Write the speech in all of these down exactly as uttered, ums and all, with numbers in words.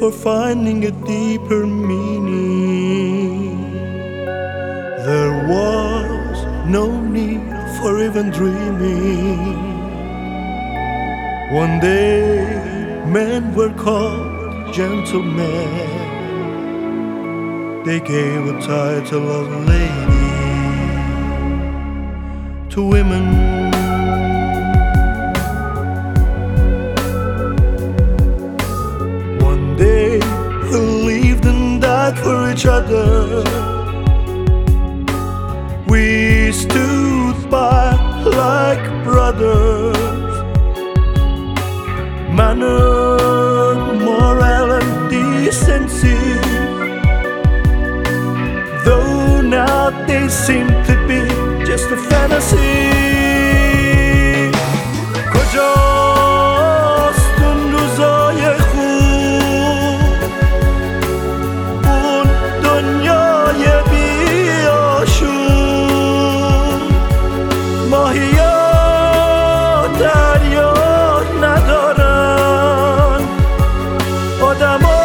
for finding a deeper meaning. There was no need for even dreaming. One day men were called gentlemen. They gave a title of lady to women. One day we lived and died for each other. We stood by like brothers. Manner, moral and decency, though now they seem to be just a fantasy. کجاست اون روزای خوب، اون دنیای بیاشون؟ ماهیا دریا ندارن، آدما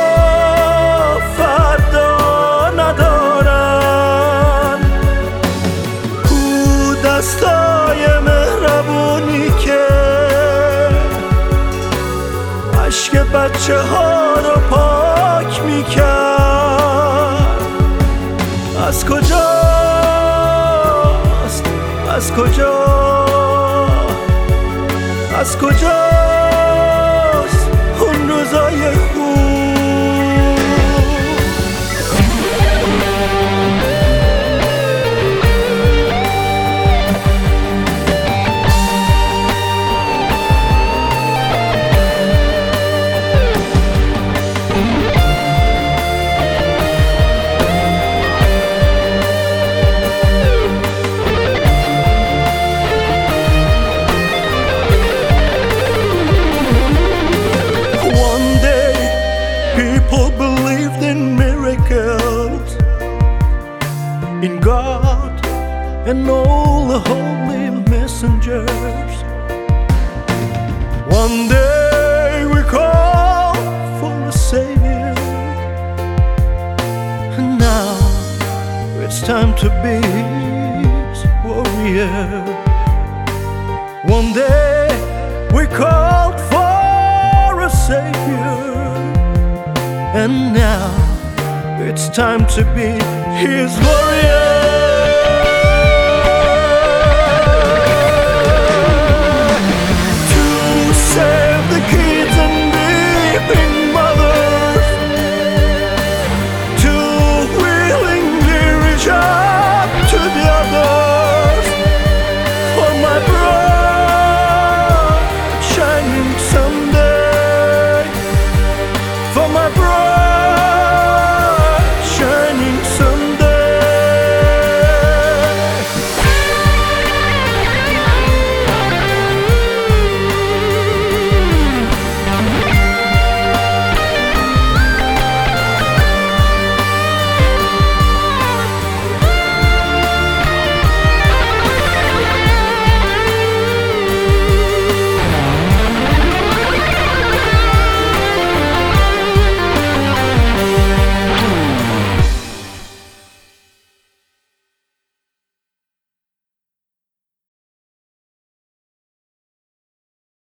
فردا ندارن. کو دستای مهربونی که عشق بچه ها رو پاک میکرد؟ از کجاست، از کجا، از کجاست اون روزای خوب؟ People believed in miracles, in God and all the holy messengers. One day we called for a savior, and now it's time to be his warrior. One day we called for a savior, and now it's time to be his warrior. To save the kids and be